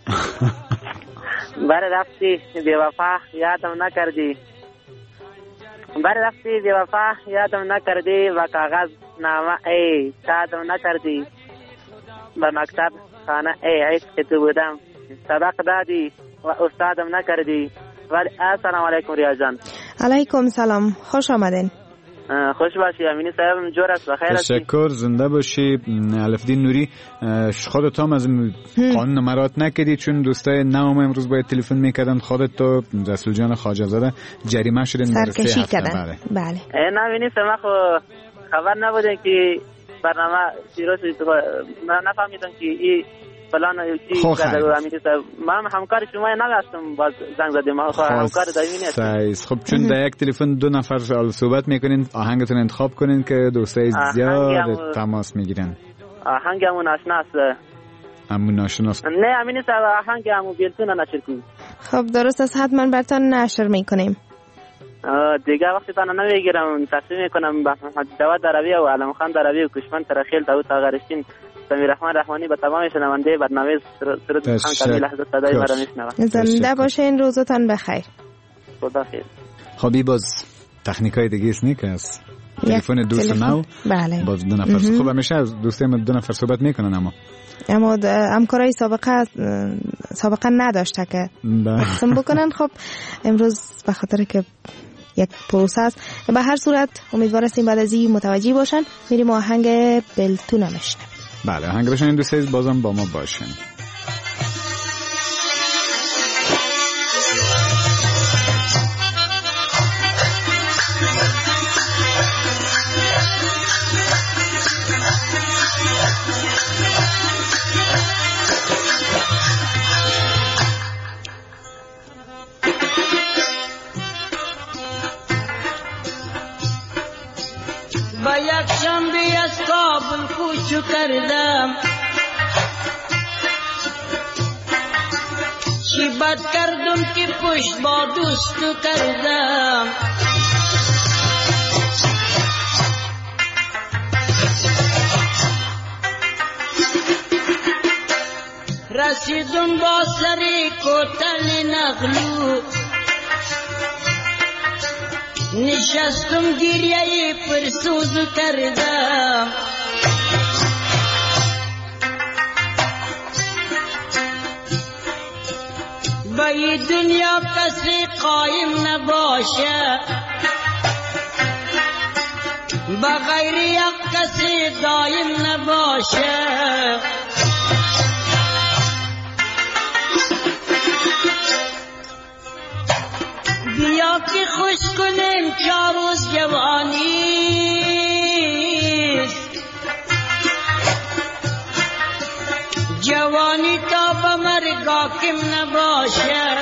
برای رفتی بی‌وفا یادم نکردی، برای رفتی بی‌وفا یادم نکردی و کاغذ نامه ای یادم نکردی، به مکتب خانه ای عشق که تو بودم سبق دادی و استادم نکردی. ولی السلام علیکم ریا جان. علیکم سلام، خوش آمدین. خوش باشی امینی صاحب، جور است، بخیر هستی؟ تشکر، زنده باشی. الفدین نوری، خودت هم از قانون مرات نکردی چون دوستای نوام امروز باید تلفن میکردن، خودت تو رسول جان خواجه زاده جریمه شدین سرکشی کردن. بله نه امینی صاحب خبر نبودن که برنامه سیروسی من نفهمیدم که این فلان چی کرده امینی صاحب. من همکار شما نگستم، باز زنگ زدیم همکار دایمی هستم. خب چون در یک تلفن دو نفر صحبت میکنین، آهنگتون انتخاب کنین که دوستای زیاد تماس میگیرن. آهنگ همون آشنا است. همون آشناست؟ نه امینی صاحب آهنگ همون بیلتون نشر کن. خب درست است، حتما براتون نشر میکنیم. دیگه وقتی تانا نمیگیرم، تصمیم میکنم به محمد جواد دروی و علم خان دروی و کشمن ترخیل داوود آغرشین سمیر رحمان رحمانی به تمام شنونده برنامه سرود خان کمی لحظه صدای مرا میشنوند. زنده باشین، روزتان بخیر. خدا خیر. خب باز تکنیکای دیگه است نیک است. تلفن دوست نو. بله. باز دو نفر. خب همیشه دوستای دو نفر صحبت میکنن اما همکارای سابقه نداشته که قسم بکنن. خب امروز به خاطر که یک پروسه است، به هر صورت امیدوار هستیم بعد از این متوجه باشن. میریم آهنگ بلتونه میشنم. بله آهنگ بشنین دوستای بازم با ما باشین. با یک شنبه از کابل کوچو کردم، چی بد کردم که پشت با دوستو کردم. رسیدم با سری کوتل نغلو، نشستم گریه پرسوز کردم. با این دنیا کسی قایم نباشه، با غیر یک کسی دایم نباشه. بیا که خوش کنیم 4 روز جوانی، جوانی تا به مرگ حاکم نباشه.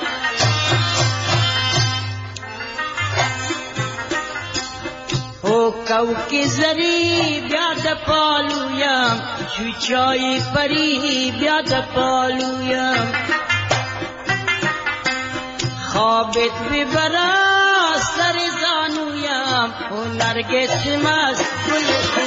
او کوکی زری بیاد پالویم، چوچای پری بیاد پالویم. خوابت ببرا سر زانویم، او نرگس مست گل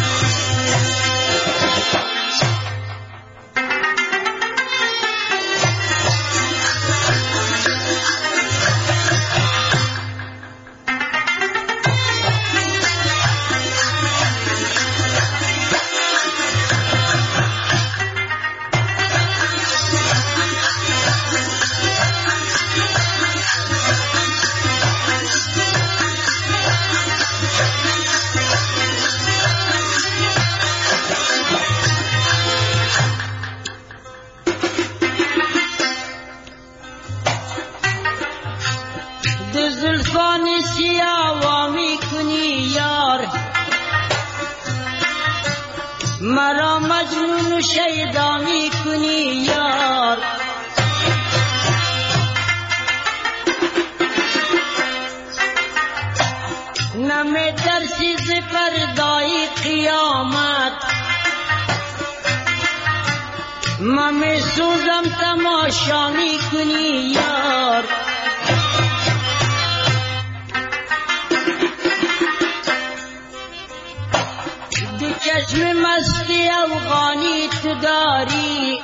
مرا مجنون شیدا می کنی یار. نمی ترسی ز پردای قیامت، من می سوزم تماشا می کنی یار. چشم مستی افغانی تو داری،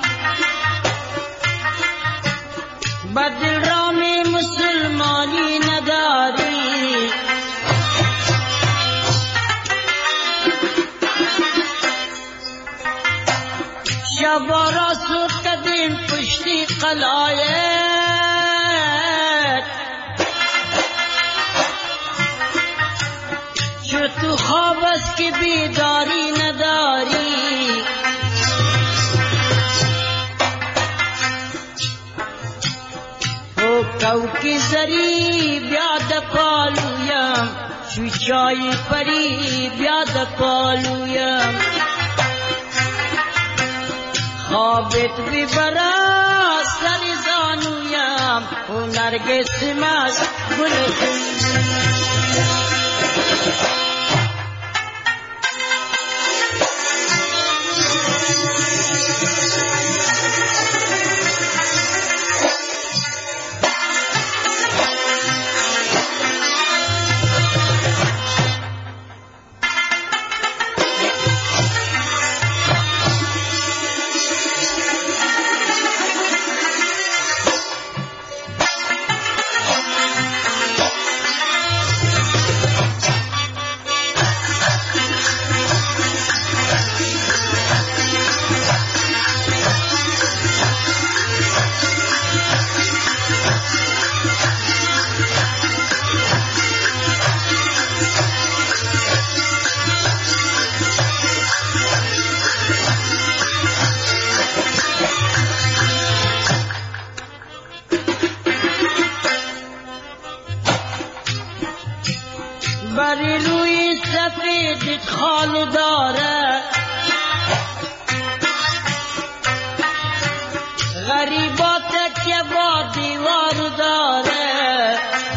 بدل رام مسلمانی نداری. شبارا سود کدین پشتی قلایت، چو تو خواب است که بیداری نداری. او کوکی زری بیاد پالویم، شو چای پری بیاد پالویم. خوابت ببرا سر زانویم، او نرگس مست گل بری روی سفید خال داره، غریبات که با دیوار داره.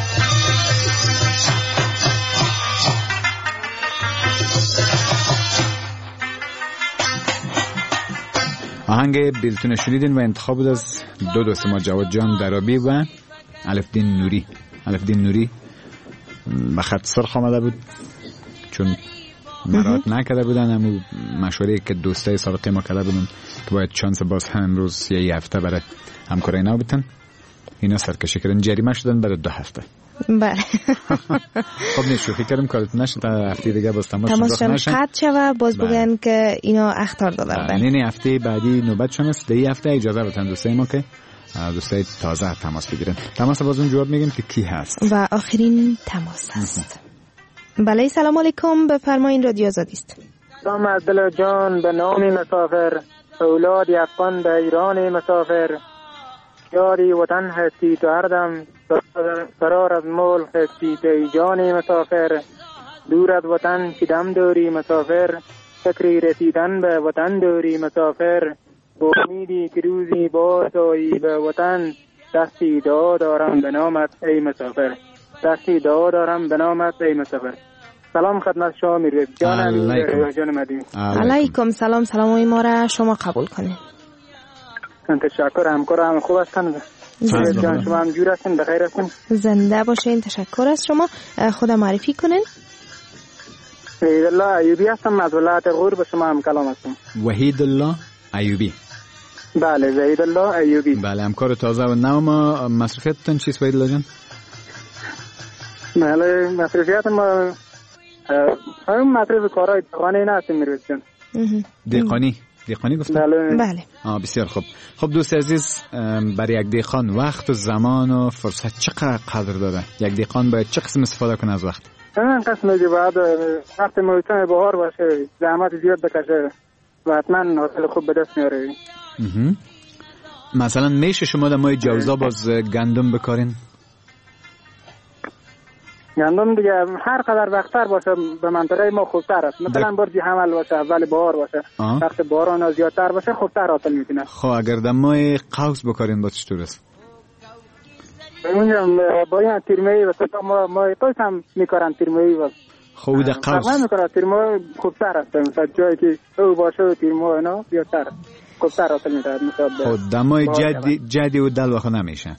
آهنگ بیلتون شنیدین و انتخاب بود از دو دوست ما، جواد جان درابی و الفدین نوری. الفدین نوری به خط سرخ آمده بود چون مراد نکرده بودن، همون مشوره که دوستای سابقه ما کرده بودن که باید چانس باز هم امروز یه هفته برای همکاری نبودن، اینا سرکشی کردن، جریمه شدن برای 2 هفته. بله. خب نیست شوخی کردم، کارت نشد، تا هفته دیگه باز تماس قطع شوه، باز بگن که اینا اخطار دادن. نه هفته بعدی نوبتشون است، دیگه هفته اجازه بدن دوستای ما که دوستای تازه تماس بگیرن. تماس باز اون جواب میگیم که کی هست و آخرین تماس هست. بله سلام علیکم، بفرمایید رادیو آزادی است. سلام عبدالله جان، به نام مسافر، اولاد افغان به ایران مسافر. یاری وطن هستی تو هر دم، فرار از مول هستی تو ای جان مسافر. دور از وطن که دم داری مسافر، فکری رسیدن به وطن داری مسافر. با امیدی که روزی باز آیی به وطن، دستی دعا دارم به نامت ای مسافر. دستی دعا دارم به نامت ای مسافر. سلام خدمت شما میرید جان مدین. علیکم سلام. سلامای ما را شما قبول کنید. تشکر، همکارم خوب هستن؟ جان شما هم جور هستین؟ بخیر هستین؟ زنده باشین. تشکر از شما. خود معرفی کنین. وحید الله ایوبی هستم از ولایت غور، به شما هم کلام هستم. وحید الله ایوبی. بله وحید الله ایوبی. بله همکار تازه و نو ما. مصرفیتتون چیست وحید الله جان؟ بله مصرفیت ما هم مصرف کارهای دهقانی هستیم میرید جان. دیقانی گفتم؟ بله. بسیار خوب. خب دوست عزیز، برای یک دیقان وقت و زمان و فرصت چقدر قدر داره؟ یک دیقان باید چه قسم استفاده کنه از وقت؟ این قسمه که باید وقت موسم بهار باشه، زحمت زیاد بکشه و حتما حاصل خوب به دست میاره. مثلا میشه شما در ماه جوزا باز گندم بکارین؟ گندم دیگه هر قدر وقت‌تر باشه به منطقه ما خوبتر است. مثلا برج حمل باشه، اول بهار باشه، وقت باران زیادتر باشه خوبتر حاصل میکنه. خب اگر در ماه قوس بکارین باز چطور است؟ اونجا با این تیرمه‌ای و ما قوس هم میکارن تیرمه‌ای و خب در قوس ما میکارن تیرمه خوبتر است. مثلا جایی که او باشه و تیرمه اینا زیادتر خوبتر حاصل میده. خب در ماه جدی و دل واخه نمیشه.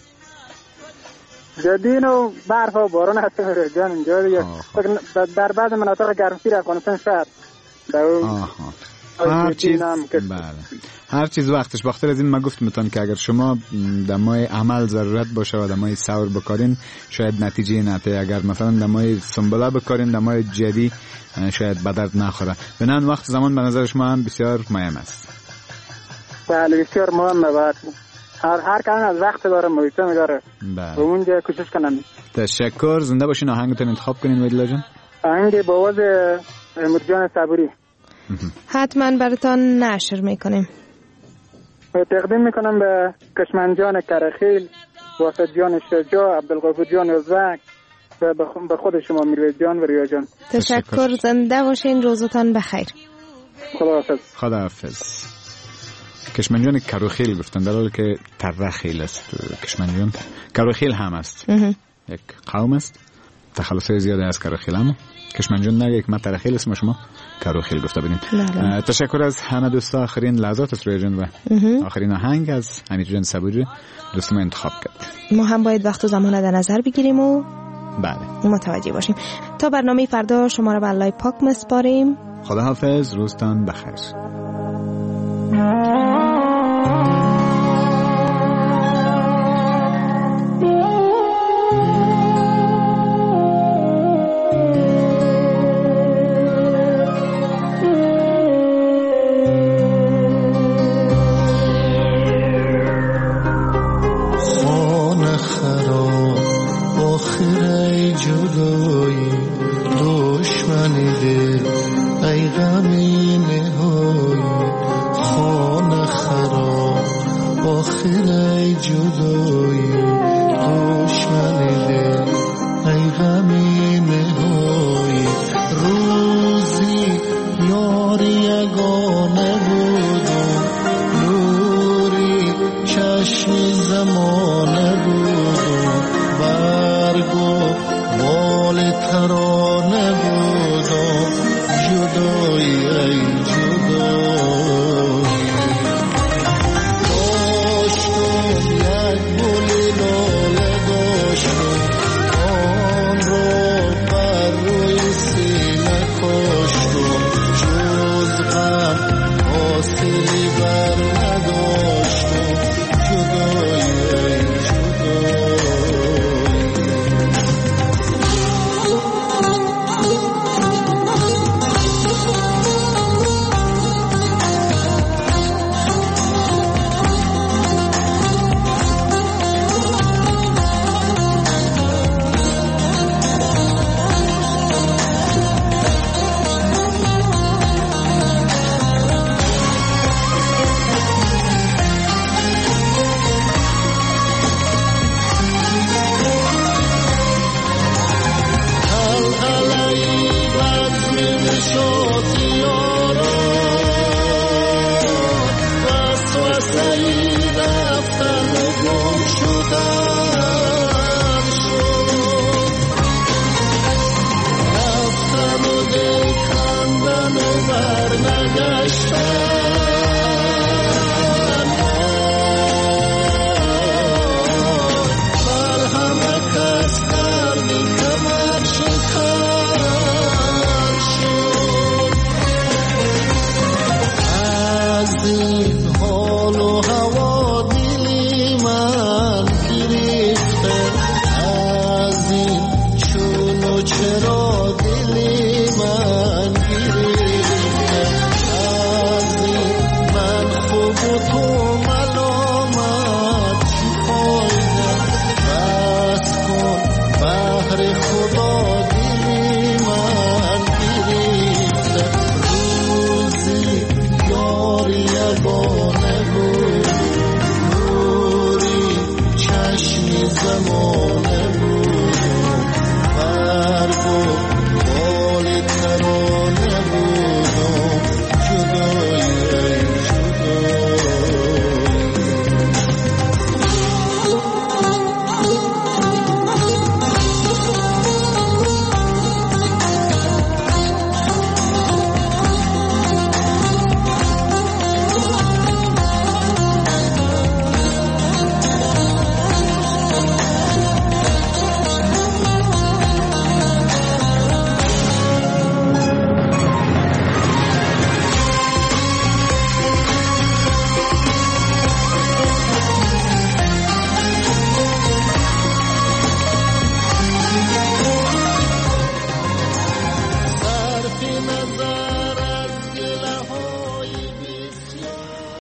جدین و برف و باران هست میره جان اینجا دیگه. در بعض مناطق گرمسیر افغانستان شهر هر چیز وقتش. بخاطر از این من گفتم که اگر شما دمای عمل ضرورت باشه و دمای ثور بکارین شاید نتیجه نته. اگر مثلا دمای سنبله بکارین دمای جدی شاید به درد نخوره. بنابراین وقت زمان به نظر شما هم بسیار مهم است. بله بسیار مهمه. بعد هر کاری از وقت داره محیطه داره. بله. اونجا کوشش کنن. تشکر. زنده باشین. آهنگتون انتخاب کنین ویدلا جان. آهنگ با آواز مرجان صبوری حتما براتان نشر میکنیم. تقدیم میکنم به کشمنجان کرخیل، واسط جان شجاع، عبدالغفور جان ازبک و به خود شما میرویز جان و ریا جان. تشکر. زنده باشین. روزتان بخیر. خداحافظ. کشمنجان کروخیل گفتن در حالی که ترخیل است. کشمنجان کروخیل هم است. یک قوم است. تخلص زیاده از کروخیل، اما کشمنجان نه یک ترخیل اسم شما کروخیل گفته بودین. تشکر از همه دوستا. آخرین لحظات است روی جان و آخرین آهنگ از حمید جان صبوری دوست ما انتخاب کرد. ما هم باید وقت و زمان در نظر بگیریم و متوجه باشیم. تا برنامه فردا شما را به الله پاک مسپاریم. خداحافظ. روزتان بخیر. جدایی